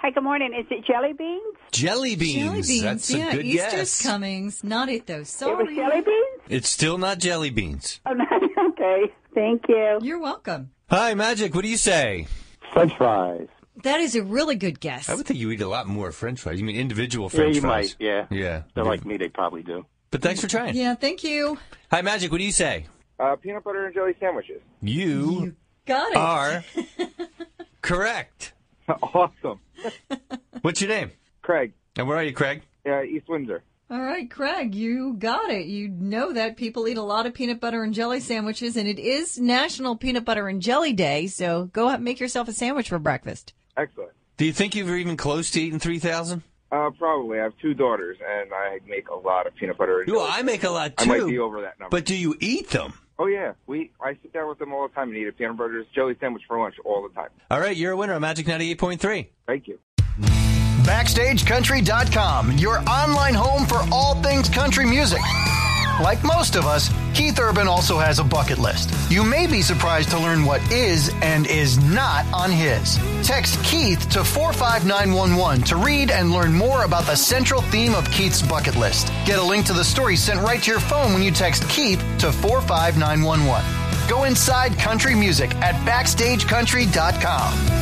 Hi, good morning. Is it jelly beans? Jelly beans. Jelly beans. That's yeah, a good Easter's guess. coming. Not it, though. It was Sorry. jelly beans? It's still not jelly beans. Oh, no. Okay. Thank you. You're welcome. Hi, Magic. What do you say? French fries. That is a really good guess. I would think you eat a lot more French fries. You mean individual French you fries? might, yeah. Yeah. They're like me, they probably do. But thanks for trying. Yeah, thank you. Hi, Magic. What do you say? Peanut butter and jelly sandwiches. You Got it. are correct. Awesome. What's your name? Craig, And where are you, Craig? East Windsor. All right, Craig, you got it. You know that people eat a lot of peanut butter and jelly sandwiches, and it is National Peanut Butter and Jelly Day, so go out and make yourself a sandwich for breakfast. Excellent. Do you think you're even close to eating 3,000? Probably. I have 2 daughters, and I make a lot of peanut butter and jelly. Well, I make a lot, too. I might be over that number. But do you eat them? Oh, yeah. I sit down with them all the time and eat a peanut butter jelly sandwich for lunch all the time. All right, you're a winner on Magic 98.3. Thank you. BackstageCountry.com, your online home for all things country music. Like most of us, Keith Urban also has a bucket list. You may be surprised to learn what is and is not on his. Text Keith to 45911 to read and learn more about the central theme of Keith's bucket list. Get a link to the story sent right to your phone when you text Keith to 45911. Go inside country music at BackstageCountry.com.